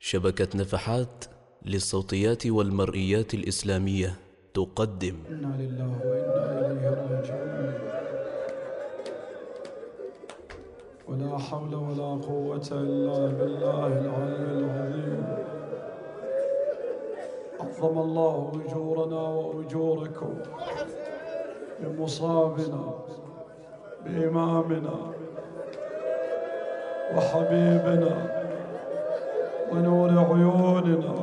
شبكة نفحات للصوتيات والمرئيات الإسلامية تقدم إنا لله وإنا إليه راجعون. ولا حول ولا قوة إلا بالله العلي العظيم. عظم الله أجورنا وأجوركم بمصابنا بإمامنا وحبيبنا ونور عيوننا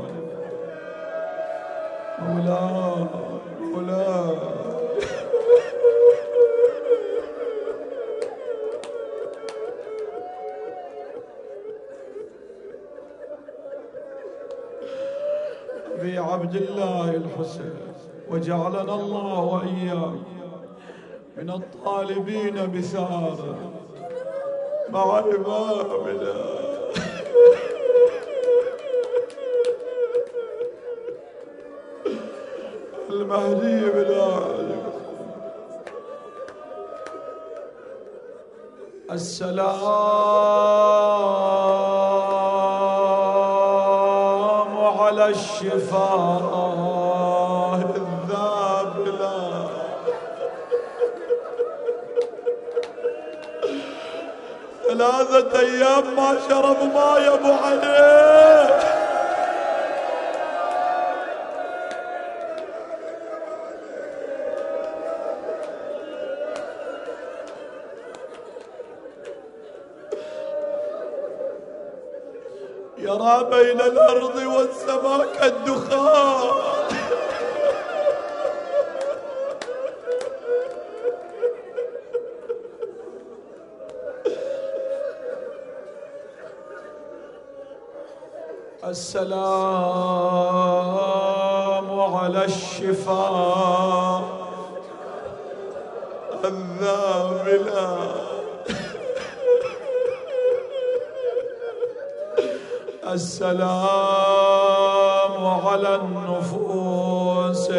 مولاي أبي عبد الله الحسين، وجعلنا الله وإياه من الطالبين بثاره مع إمامنا المهدي بن السلام على الشفاء الذابلة. ثلاثة أيام ما شرب ماء يا أبو علي. يرى بين الأرض والسماء كالدخان. السلام على الشفاء الذابلة. السلام على النفوس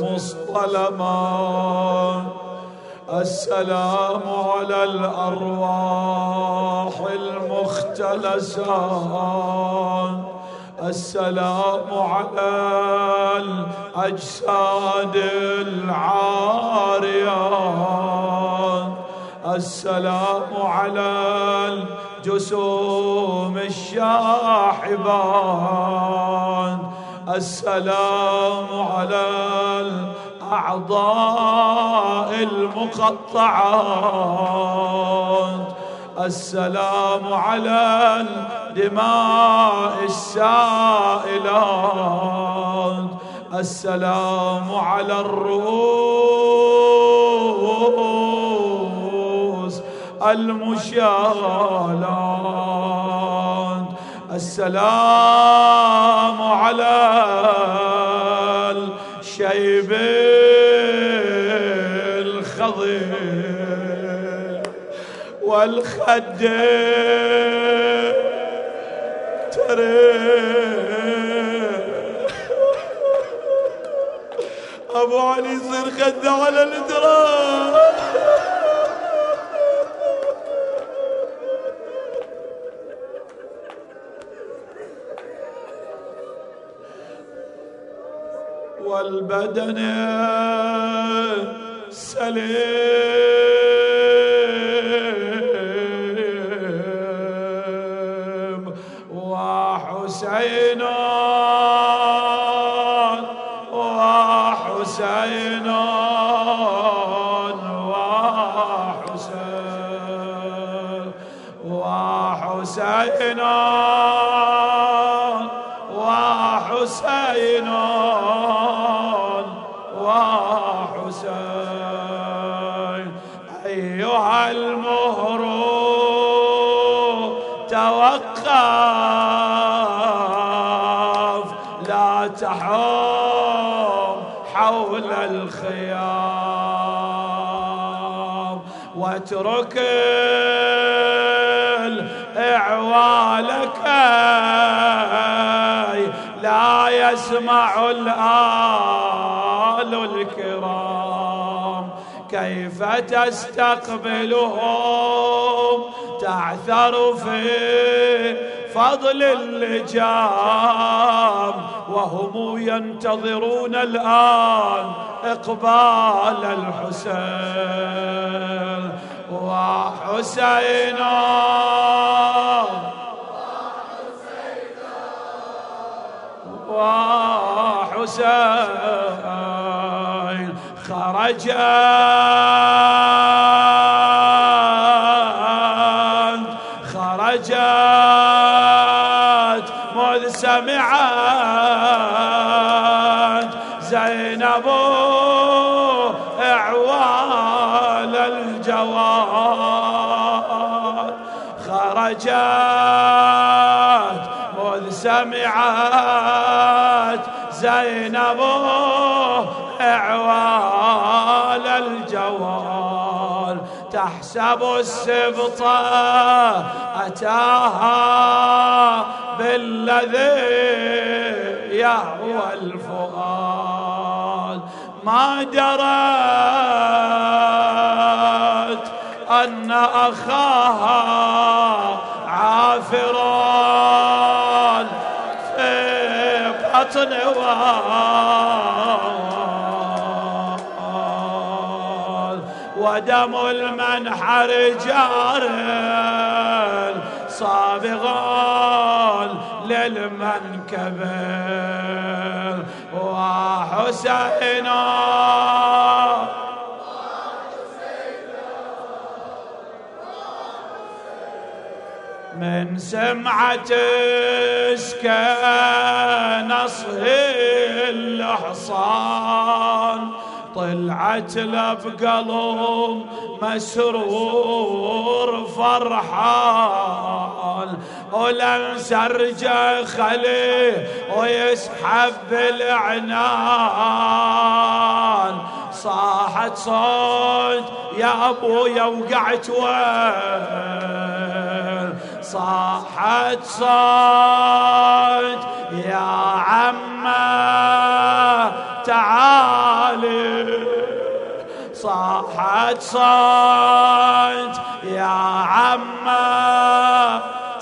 المصطلمة. السلام على الأرواح المختلسة. السلام على الأجساد العارية. السلام على الجسوم الشاحبات. السلام على الأعضاء المقطعات. السلام على الدماء السائلات. السلام على الرؤوس المشالات. السلام على الشيب الخضر والخدين أبو علي يصير خده على الإدراك. والبدن سليم. وحسين وحسين وحسين وحسين وحسين وحسين. أيها المهر توقف، لا تحوم حول الخيام، واترك الإعوال كي لا يسمع الآل الكرام. كيف تستقبلهم تعثر فضل اللجام، وهم ينتظرون الآن إقبال الحسين. وحسينا وحسين خرجت مذ سمعت زينب إعوال الجواد، خرجت مذ سمعت زينب إعوال الجوال، تحسب السبط أتاها بالذي يهوى الفؤاد، ما درت أن أخاها عافران في بطن ودم المنحر جار صابغا للمنكبين. وحسينا من سمعة نصه الحصان، طلعت له بقلب مسرور فرحان، ولن سرجه خليه ويسحب بالعنان، صاحت صوت يا ابويا وقعت وين، صاحت صوت يا عمه تعالي، صاحت صوت يا عمه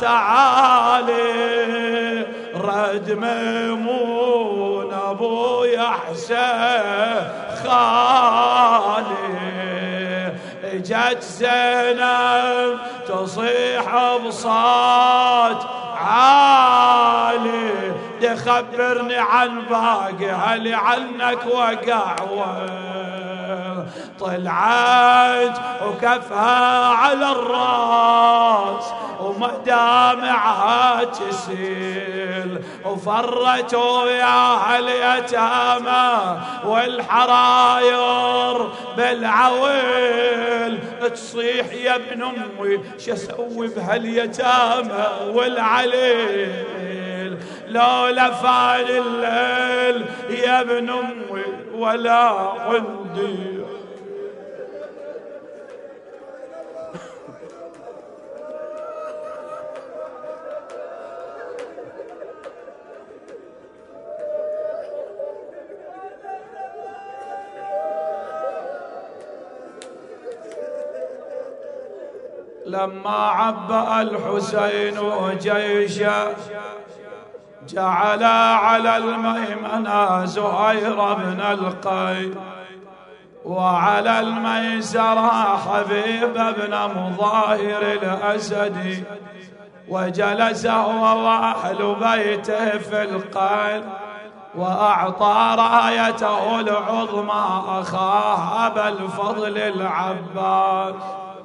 تعالي، رد ميمون ابويا حسين خالي، اجت زينب تصيح بصوت عالي، تخبرني عن باقي هل عنك وقع، طلعت وكفها على الراس ومدامعها تسيل، وفرت وياها اليتامى والحراير بالعويل، تصيح يا ابن امي شسوي بهاليتامى والعليل، لولا فان الليل يا ابن امي ولا عندي. لما عبأ الحسين جيشه جعل على الميمنة زهير بن القيس، وعلى الميسرة حبيب بن مظاهر الأسدي، وجلس هو وأهل بيته في القلب، وأعطى رايته العظمى أخاه أبا الفضل العباس،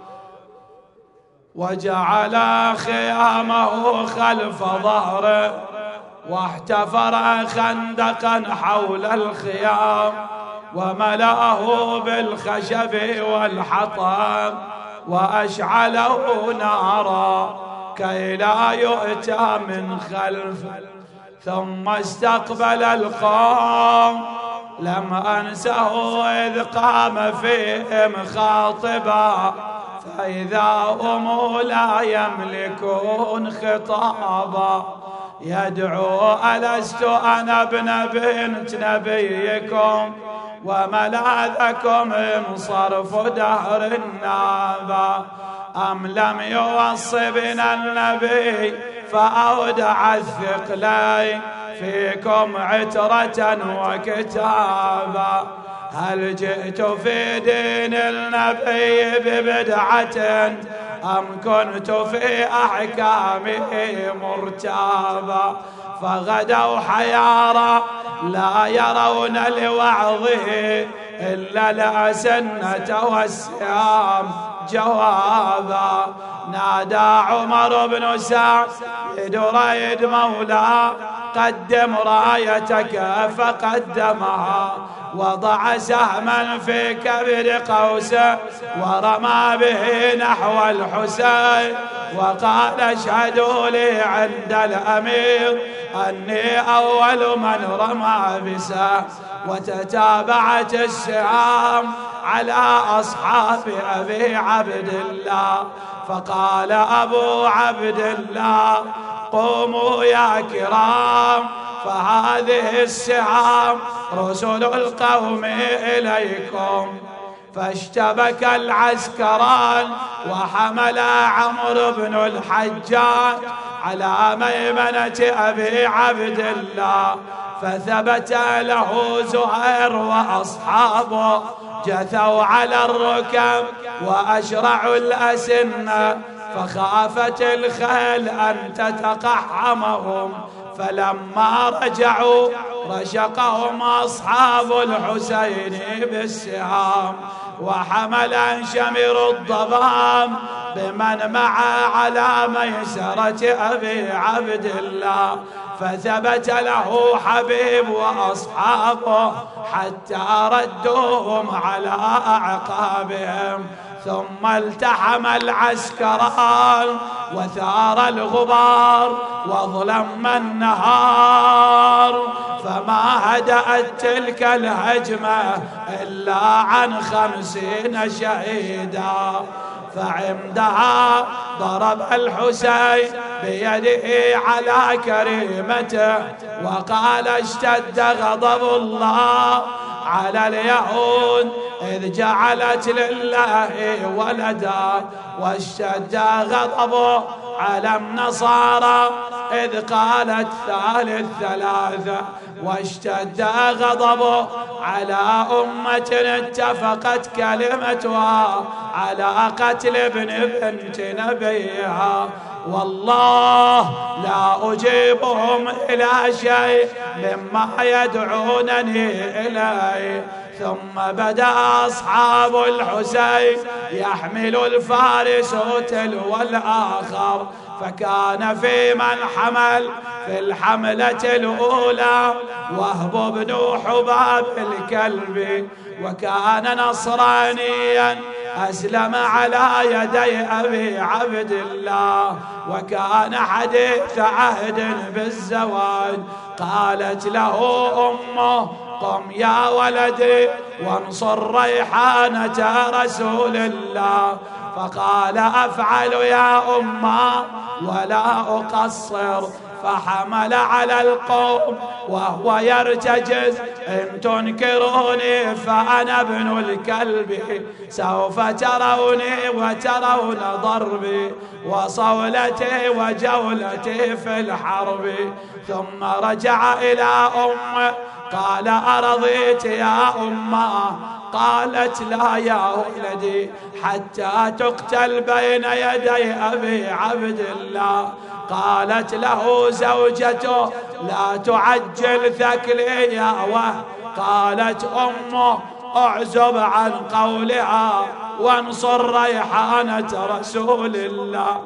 وجعل خيامه خلف ظهره، واحتفر خندقا حول الخيام، وملأه بالخشب والحطب، وأشعله نارا كي لا يؤتى من خلفه، ثم استقبل القوم. لم أنسه إذ قام فيهم خاطبا، فإذا هم لا يملكون خطابا، يدعو ألست أنا ابن بنت نبيكم وملاذكم من صرف دهر النابا، أم لم يوصبنا النبي فأودع الثقلين فيكم عترة وكتابا. هل جئت في دين النبي ببدعة أم كنت في أحكامه مرتابا؟ فغدوا حيارى لا يرون لوعظه إلا الأسنة والسهام جوابا. نادى عمر بن سعد ريد مولاه قدم رايتك فقدمها، وضع سهما في كبد قوسه ورمى به نحو الحسين، وقال اشهدوا لي عند الأمير أني أول من رمى بسهم. وتتابعت السهام على أصحاب أبي عبد الله، فقال أبو عبد الله قوموا يا كرام، فهذه السهام رسل القوم إليكم. فاشتبك العسكران وحملا عمرو بن الحجاج على ميمنة أبي عبد الله، فثبت له زهير وأصحابه جثوا على الركب وأشرعوا الأسنة، فخافت الخيل أن تتقحمهم، فلما رجعوا رشقهم أصحاب الحسين بالسهام. وحمل شمر الضباب بمن معه على ميسرة أبي عبد الله، فثبت له حبيب وأصحابه حتى ردوهم على أعقابهم. ثم التحم العسكران وثار الغبار وظلم النهار، فما هدأت تلك الهجمة إلا عن 50 شهيدا. فعندها ضرب الحسين بيده على كريمته وقال اشتد غضب الله على اليهود إذ جعلت لله ولدا، واشتد غضبه على النصارى إذ قالت ثالث ثلاثة، واشتد غضبه على أمة اتفقت كلمتها على قتل ابن بنت نبيها. والله لا أجيبهم إلى شيء مما يدعونني إليه. ثم بدأ أصحاب الحسين يحمل الفارس تلو الآخر، فكان في من حمل في الحملة الأولى وهب بن حباب الكلبي، وكان نصرانيا أسلم على يدي أبي عبد الله، وكان حديث عهد بالزواج. قالت له أمه قم يا ولدي وانصر ريحانة رسول الله، فقال أفعل يا أمه ولا أقصر. فحمل على القوم وهو يرتجز إن تنكروني فأنا ابن الكلب، سوف تروني وترون ضربي وصولتي وجولتي في الحرب. ثم رجع إلى أمه قال أرضيت يا أمه؟ قالت لا يا ولدي حتى تقتل بين يدي أبي عبد الله. قالت له زوجته لا تعجل ثكلي يا وهب. قالت أمه اعزب عن قولها وانصر ريحانة رسول الله.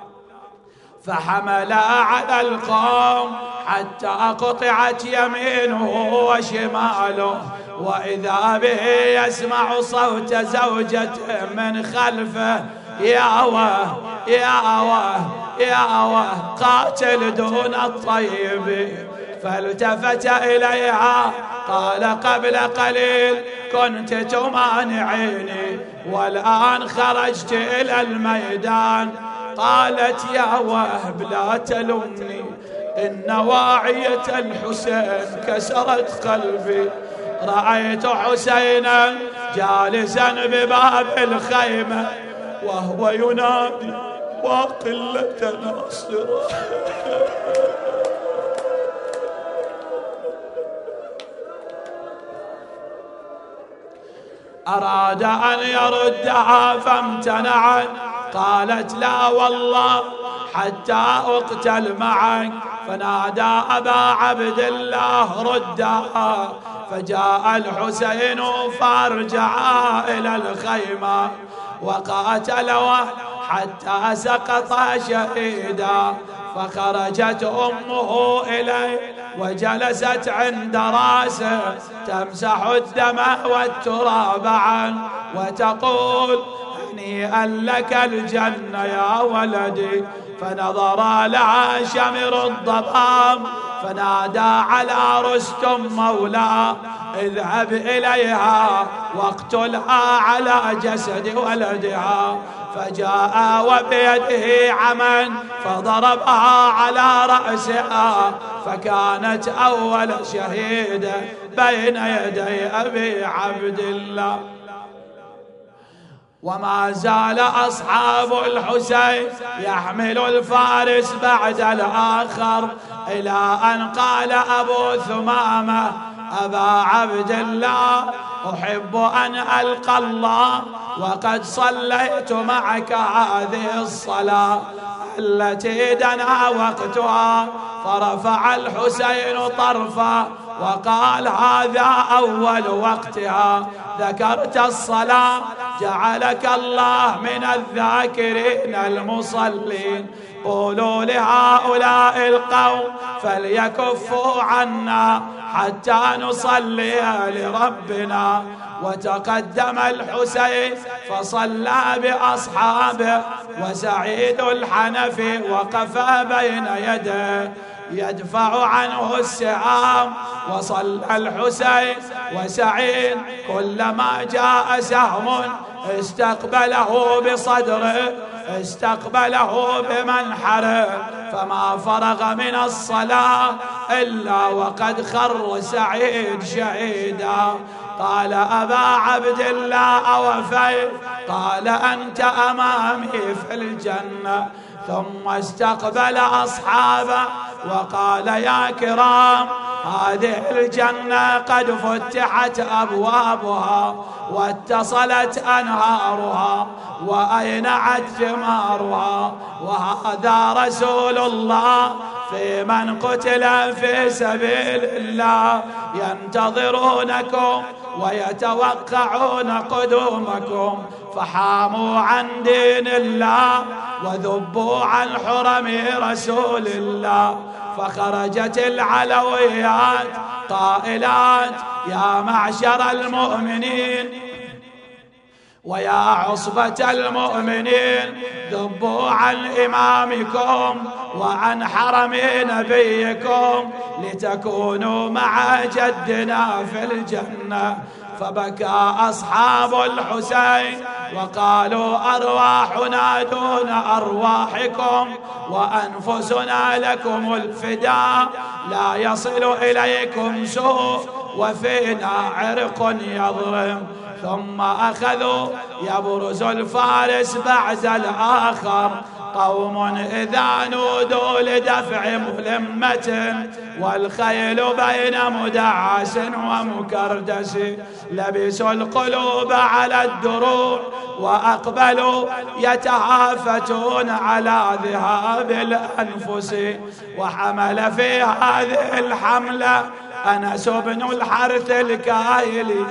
فحمل على القوم حتى قطعت يمينه وشماله، وإذا به يسمع صوت زوجته من خلفه يا واه يا واه يا واه قاتل دون الطيب. فالتفت إليها قال قبل قليل كنت تمانعيني والآن خرجت إلى الميدان. قالت يا وهب لا تلمني إن واعية الحسين كسرت قلبي. رأيت حسينا جالسا بباب الخيمة وهو ينادي وقلة ناصرة. أراد أن يردها فامتنعت، قالت لا والله حتى أقتل معك. فنادى أبا عبد الله ردها، فجاء الحسين فارجعا إلى الخيمة وقاتلوا حتى سقط شهيدا. فخرجت أمه إليه وجلست عند راسه تمسح الدم والتراب عنه وتقول هنيئا لك الجنة يا ولدي. فنظر لها شمر الضباب فنادى على رستم مولاه اذهب إليها واقتلها على جسد ولدها. فجاء وبيده عمن فضربها على رأسها، فكانت أول شهيدة بين يدي أبي عبد الله. وما زال أصحاب الحسين يحمل الفارس بعد الآخر، إلى أن قال أبو ثمامة أبا عبد الله أحب أن ألقى الله وقد صليت معك هذه الصلاة التي دنا وقتها. فرفع الحسين طرفه وقال هذا أول وقتها. ذكرت الصلاة جعلك الله من الذاكرين المصلين. قولوا لهؤلاء القوم فليكفوا عنا حتى نصلي لربنا. وتقدم الحسين فصلى بأصحابه، وسعيد الحنفي وقف بين يديه يدفع عنه السهام. وصلى الحسين وسعيد كلما جاء سهم استقبله بصدره استقبله بمنحره، فما فرغ من الصلاة إلا وقد خر سعيد شهيدا. قال أبا عبد الله أوفيت؟ قال أنت أمامي في الجنة. ثم استقبل أصحابه وقال يا كرام هذه الجنة قد فتحت أبوابها واتصلت أنهارها وأينعت ثمارها، وهذا رسول الله في من قتل في سبيل الله ينتظرونكم ويتوقعون قدومكم. فحاموا عن دين الله وذبوا عن حرم رسول الله. فخرجت العلويات قائلات يا معشر المؤمنين ويا عصبة المؤمنين ذبوا عن إمامكم وعن حرم نبيكم لتكونوا مع جدنا في الجنة. فبكى أصحاب الحسين وقالوا أرواحنا دون أرواحكم وأنفسنا لكم الفداء، لا يصل إليكم سوء وفينا عرق يضرم. ثم أخذوا يبرز الفارس بعد الآخر. قوم إذا نودوا لدفع ملمة والخيل بين مدعس ومكردس لبسوا القلوب على الدروع وأقبلوا يتهافتون على ذهاب الأنفس. وحمل في هذه الحملة أنس بن الحارث الكاهلي،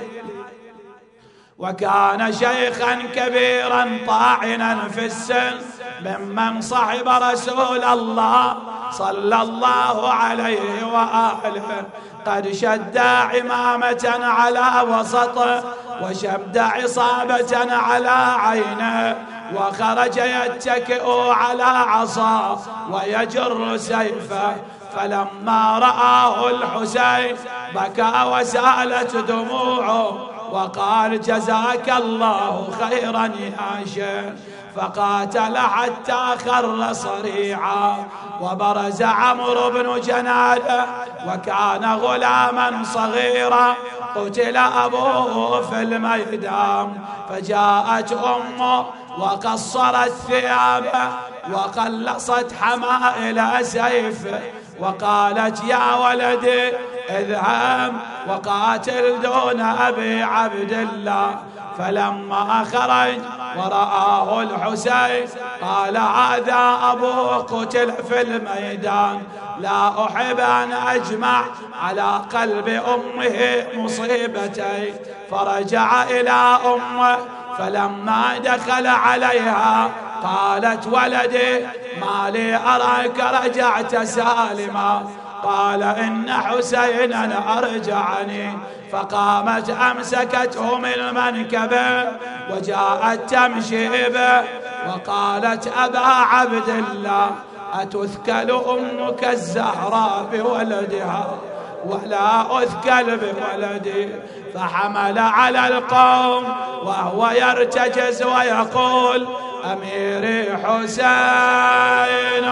وكان شيخا كبيرا طاعنا في السن ممن صحب رسول الله صلى الله عليه وآله. قد شد عمامة على وسطه وشد عصابة على عينه، وخرج يتكئ على عصاه ويجر سيفه. فلما رآه الحسين بكى وسالت دموعه وقال جزاك الله خيرا يا شيخ. فقاتل حتى خر صريعا. وبرز عمرو بن جنادة وكان غلاما صغيرا قتل أبوه في الميدان. فجاءت أمه وقصرت ثيابه وقلصت حمائل سيفه وقالت يا ولدي اذهب وقاتل دون أبي عبد الله. فلما خرج ورآه الحسين قال هذا أبوه قتل في الميدان، لا أحب أن أجمع على قلب أمه مصيبتي. فرجع إلى أمه فلما دخل عليها قالت ولدي ما لي أراك رجعت سالما؟ قال إن حسينا أرجعني. فقامت أمسكته من منكبه وجاءت تمشي به وقالت أبا عبد الله أتثكل أمك الزهراء بولدها ولا أثكل بولدي؟ فحمل على القوم وهو يرتجز ويقول أميري حسين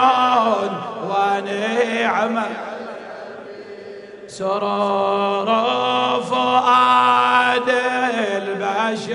ونعم سرور فؤاد البشر.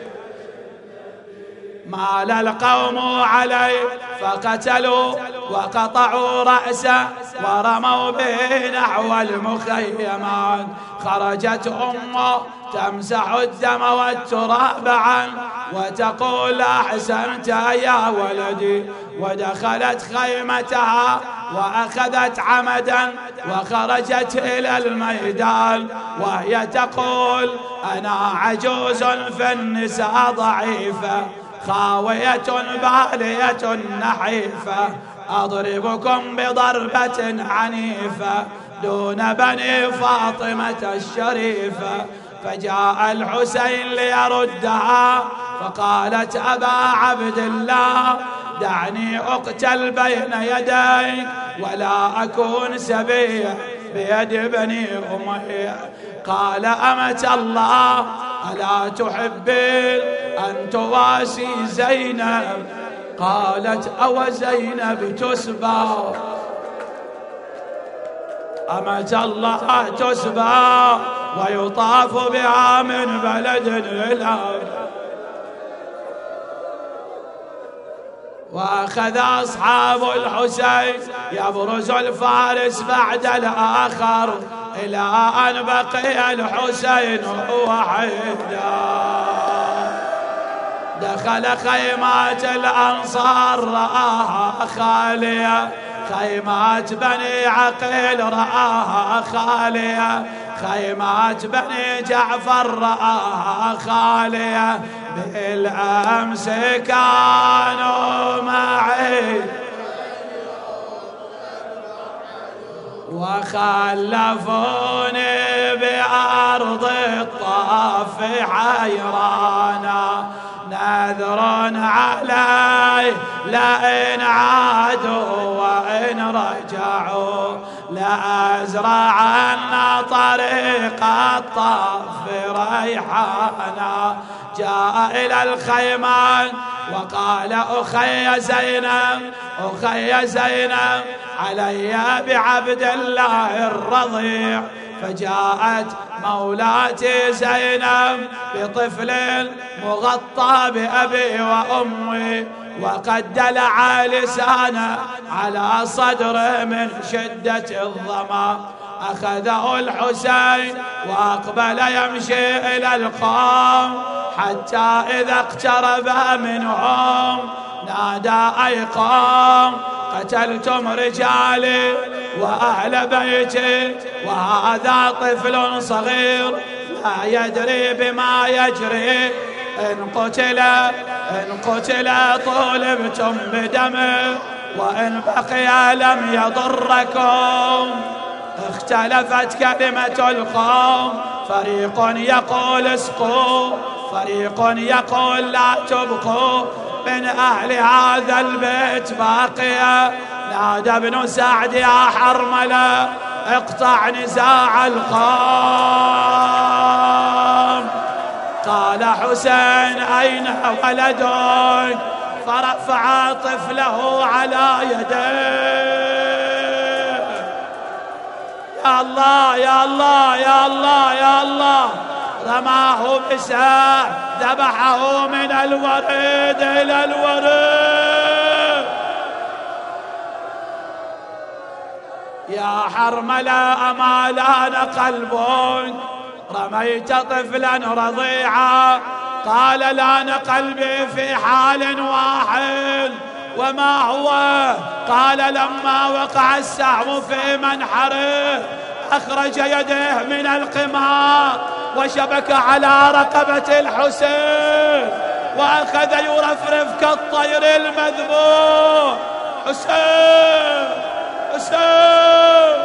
مال القوم عليه فقتلوا وقطعوا رأسه ورموا به نحو المخيمات. خرجت أمه تمسح الدم والتراب عنه وتقول أحسنت يا ولدي. ودخلت خيمتها وأخذت عمدا وخرجت إلى الميدان وهي تقول أنا عجوز في النساء ضعيفة خاوية بالية نحيفة أضربكم بضربة عنيفة دون بني فاطمة الشريفة. فجاء الحسين ليردها فقالت أبا عبد الله دعني أقتل بين يديك ولا أكون سبيا بيد بني أمية. قال أمة الله ألا تحبين أن تواسي زينب؟ قالت أو زينب تسبى؟ أمة الله تسبى ويطاف بها من بلد إلى. وأخذ أصحاب الحسين يبرز الفارس بعد الآخر إلى أن بقي الحسين وحيدا. دخل خيمات الأنصار رآها خالية، خيمات بني عقيل رآها خالية، خيمات بني جعفر رآها خالية. بالأمس كانوا معي وخلفوني بأرض الطاف حيرانا. نذر علي لئن عادوا وإن رجعوا لأزرعن طريق الطاف ريحانا. جاء إلى الخيمان وقال أخي زينب أخي زينب علي بعبد الله الرضيع. فجاءت مولاتي زينب بطفل مغطى بأبي وأمي وقد دلع لسانه على صدره من شدة الظما. أخذه الحسين وأقبل يمشي إلى القوم حتى إذا اقترب منهم نادى أي قوم قتلتم رجالي وأهل بيتي وهذا طفل صغير لا يدري بما يجري. إن قتل طولبتم بدمه وإن بقي لم يضركم. اختلفت كلمة القوم، فريق يقول اسقوا، فريق يقول لا تبقوا من أهل هذا البيت باقية. نادى ابن سعد يا حرملة اقطع نزاع القوم. قال حسين أين ولدك؟ فرفع طفله على يديه. يا الله يا الله يا الله يا الله. رماه بساع ذبحه من الوريد إلى الوريد. يا حرملة أما لان قلبك رميت طفلا رضيعا. قال لان قلبي في حال واحد وما هو؟ قال لما وقع السهم في منحره أخرج يده من القمار وشبك على رقبة الحسين وأخذ يرفرف كالطير المذبوح. حسين حسين.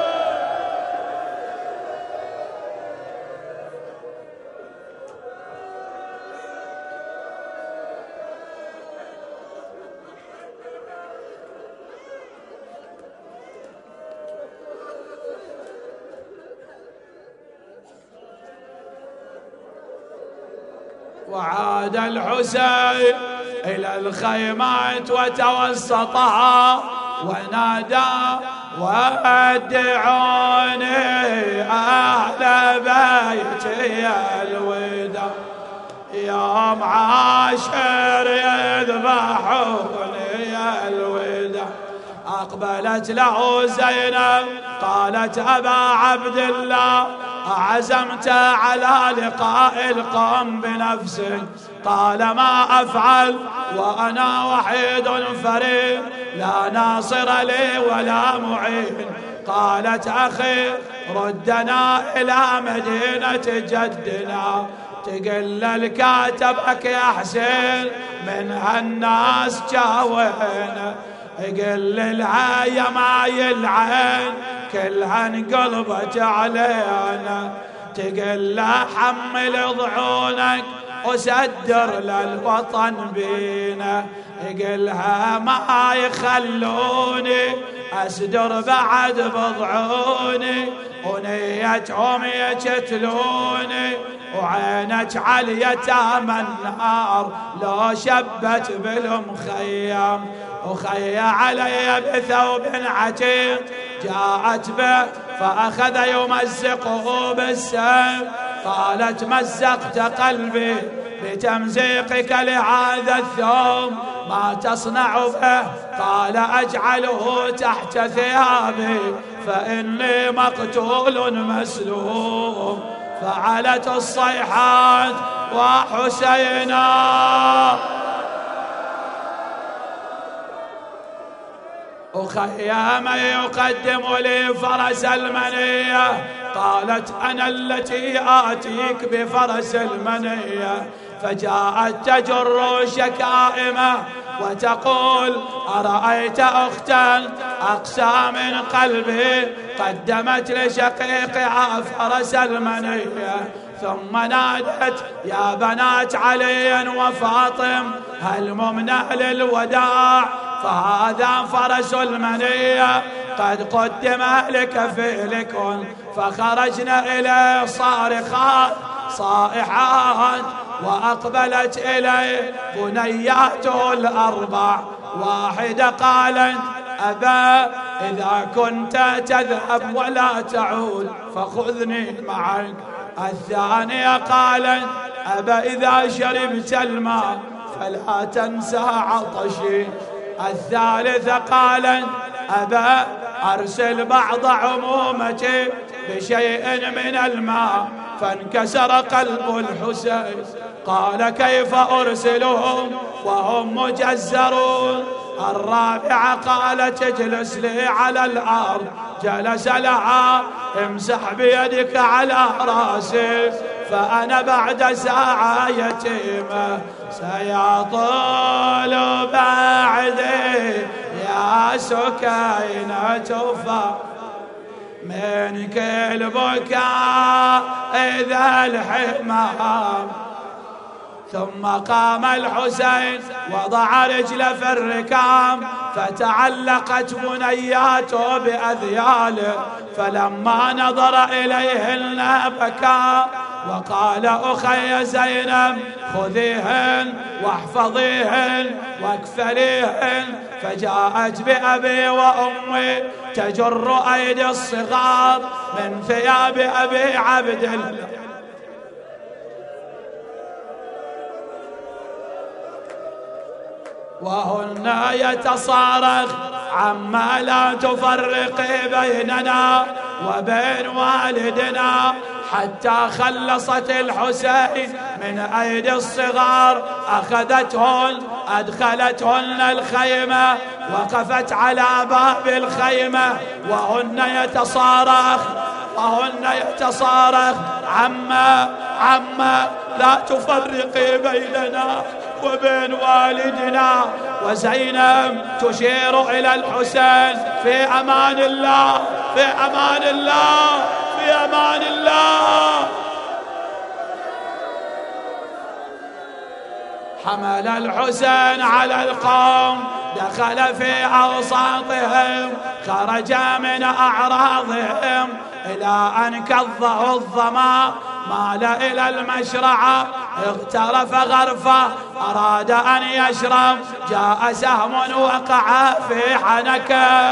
وعاد الحسين إلى الخيمات وتوسطها ونادى ودعوني أهل بيتي الوداع يوم عاشر يذبحوني الوداع. أقبلت له زينب قالت أبا عبد الله أعزمت على لقاء القوم بنفسك؟ قال ما أفعل وأنا وحيد فريد لا ناصر لي ولا معين. قالت أخي ردنا إلى مدينة جدنا تقل الكاتبك يا حسين من هالناس جاوين. يقل العاية ما يلعن كلها انقلبت علينا. تقل حمل ضعونك وسدر للوطن بينا. يقلها ما يخلوني أسدر بعد بضعوني ونيتهم يقتلوني وعينك عليتام النار لو شبت بالمخيم. وخي علي بثوب عتيق جاءت به فأخذ يمزقه بالسيف. قالت مزقت قلبي بتمزيقك لهذا الثوب ما تصنع به؟ قال أجعله تحت ثيابي فإني مقتول مسلوب. فعلت الصيحات وحسينا وخيام يقدم لي فرس المنية. قالت أنا التي آتيك بفرس المنية. فجاءت تجر شكائمة وتقول أرأيت أختا أقسى من قلبي قدمت لشقيقها فرس المنية. ثم نادت يا بنات علي وفاطم هلممنا للوداع فهذا فرس المنية قد قدم لك فعلكم. فخرجنا إليه صارخات صائحات وأقبلت إليه بنياته الأربع. واحدة قالت أبا إذا كنت تذهب ولا تعود فخذني معك. الثانية قالت أبا إذا شربت الماء فلا تنسى عطشي. الثالثة قالت أبا أرسل بعض عمومتي بشيء من الماء. فانكسر قلب الحسين قال كيف أرسلهم وهم مجزرون. الرابعة قالت اجلس لي على الأرض. جلس لها امسح بيدك على راسي فأنا بعد ساعة يتيمة سيطول بعدي يا سكينة من كل بكاء إذا الحمام. ثم قام الحسين وضع رجله في الركام فتعلقت بنياته بأذياله. فلما نظر إليهن بكى وقال أخي زينب خذيهن واحفظيهن واكفليهن. فجاءت بأبي وأمي تجر أيدي الصغار من ثياب أبي عبد الله. وهن يتصارخ عما لا تفرق بيننا وبين والدنا، حتى خلصت الحسين من أيدي الصغار، أخذتهن أدخلتهن الخيمة، وقفت على باب الخيمة وهن يتصارخ عما لا تفرق بيننا وبين والدنا. وزينب تشير إلى الحسين: في أمان الله، في أمان الله، في أمان الله. حمل الحسين على القوم، دخل في أوساطهم، خرج من أعراضهم إلى أن كظه الظما، مال إلى المشرعة، اغترف غرفة، أراد أن يشرب، جاء سهم وقع في حنكه،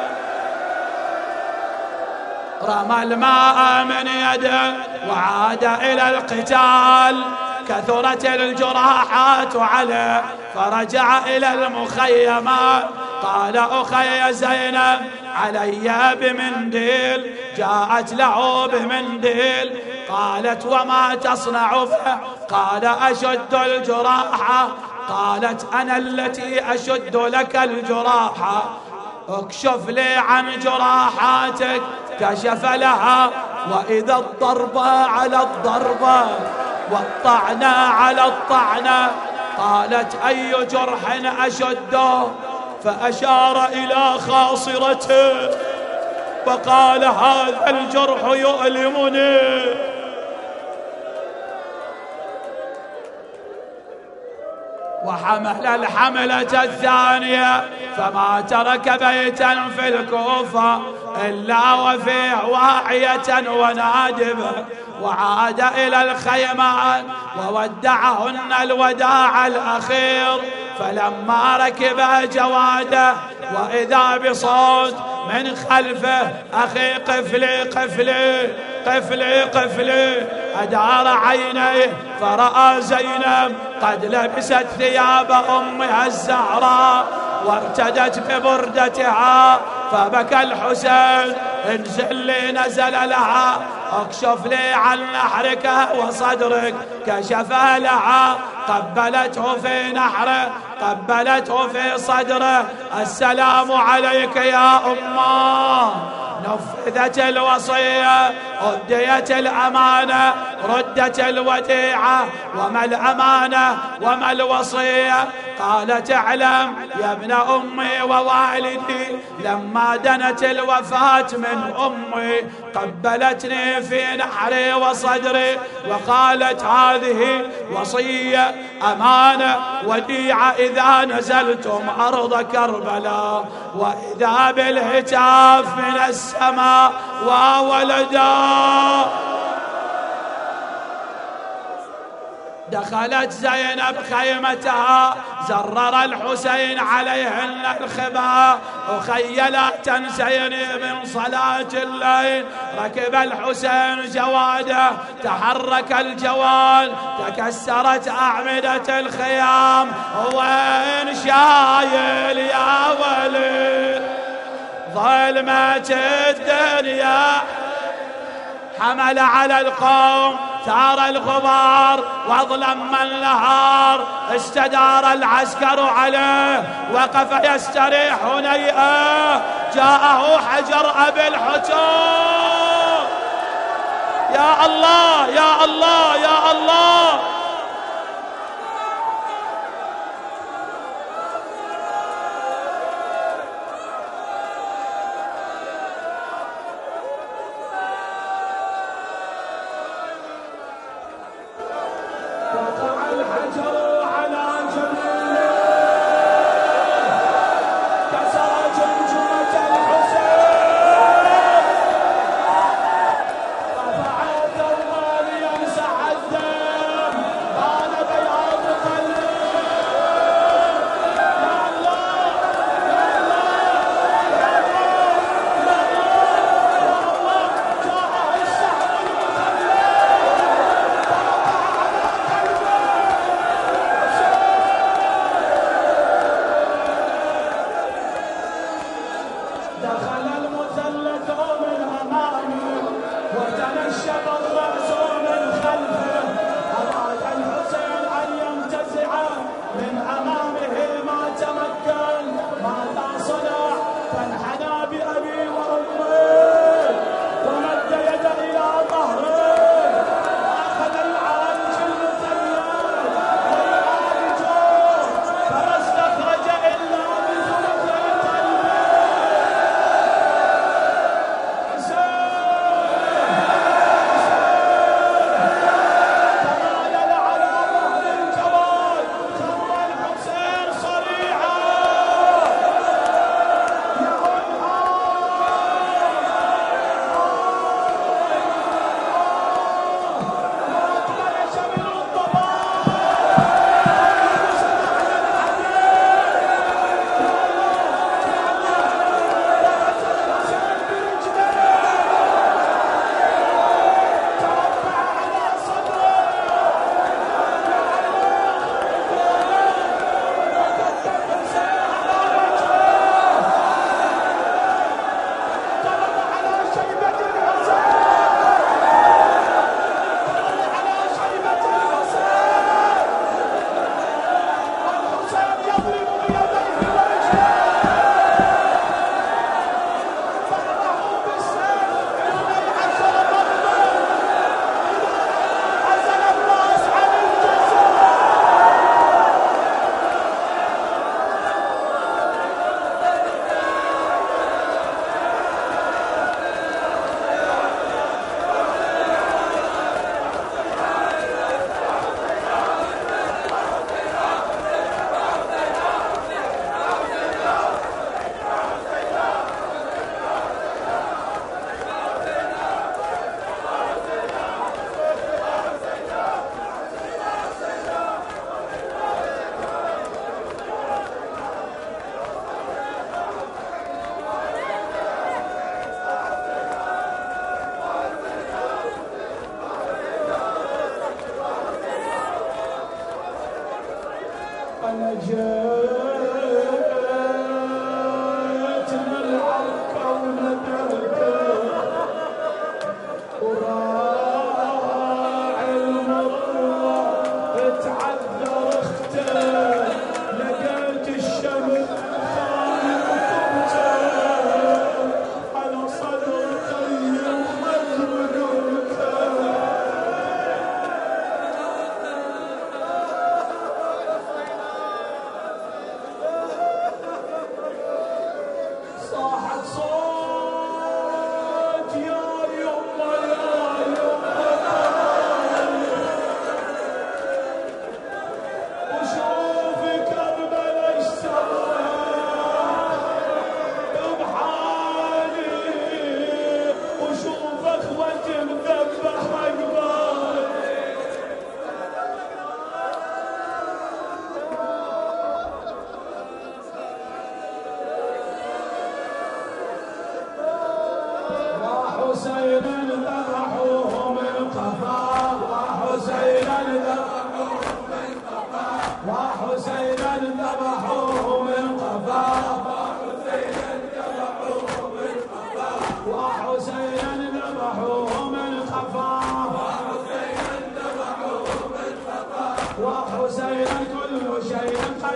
رمى الماء من يده وعاد إلى القتال. كثرت الجراحات عليه فرجع إلى المخيمات. قال: أخي زينب علي بمنديل. جاءت له بمنديل، قالت: وما تصنع به؟ قال: أشد الجراحة. قالت: أنا التي أشد لك الجراحة، اكشف لي عن جراحاتك. كشف لها، وإذا الضربة على الضربة والطعنة على الطعنة. قالت: أي جرح أشده؟ فأشار إلى خاصرته فقال: هذا الجرح يؤلمني. وحمل الحملة الثانية، فما ترك بيتا في الكوفة إلا وفيه واعية ونادبة. وعاد إلى الخيمات وودعهن الوداع الأخير. فلما ركب جواده وإذا بصوت من خلفه: أخي قفلي قفلي قفلي قفلي. أدار عينيه فرأى زينب قد لبست ثياب أمها الزهراء وارتدت ببردتها، فبكى الحسين: انزل لي. نزل لها: اكشف لي عن نحرك وصدرك. كشف لها، قبلته في نحره، قبلته في صدره. السلام عليك يا أمه. نفذت الوصية، أديت الأمانة، ردت الوديعة. وما الأمانة وما الوصية؟ قالت: اعلم يا ابن أمي ووالدي، لما دنت الوفاة من أمي قبلتني في نحري وصدري وقالت: هذه وصية أمانة وديعة إذا نزلتم أرض كربلاء. وإذا بالهتاف من السماء: وولدا. دخلت زينب خيمتها، زرر الحسين عليهن الخباء. أخي لا تنسيني من صلاة الليل. ركب الحسين جواده، تحرك الجوال، تكسرت أعمدة الخيام. وين شايل يا ولي ظلمة الدنيا؟ حمل على القوم، ثار الغبار واظلم النهار. استدار العسكر عليه، وقف يستريح هنيئة. جاءه حجر أبي الحجار. يا الله يا الله يا الله.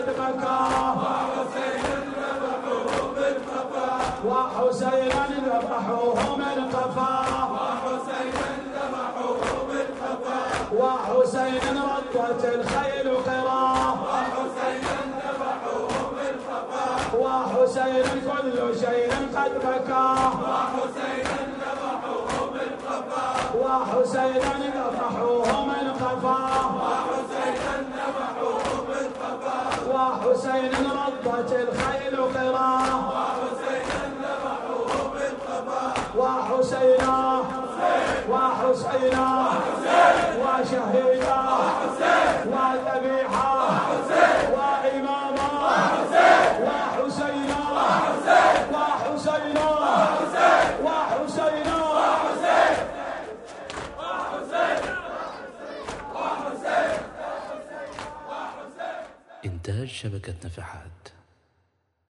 قد بكى وحسينا ذبحوه من قفاه وحسين ردت الخيل قراه وحسين كل شيء قد بكى وحسين ذبحوه من قفاه وحسين ردت الخيل قراه وحسينا وحسينا وشهيدا وذبيحا وإماما وحسينا وحسينا وحسينا إنتاج شبكة نفحات.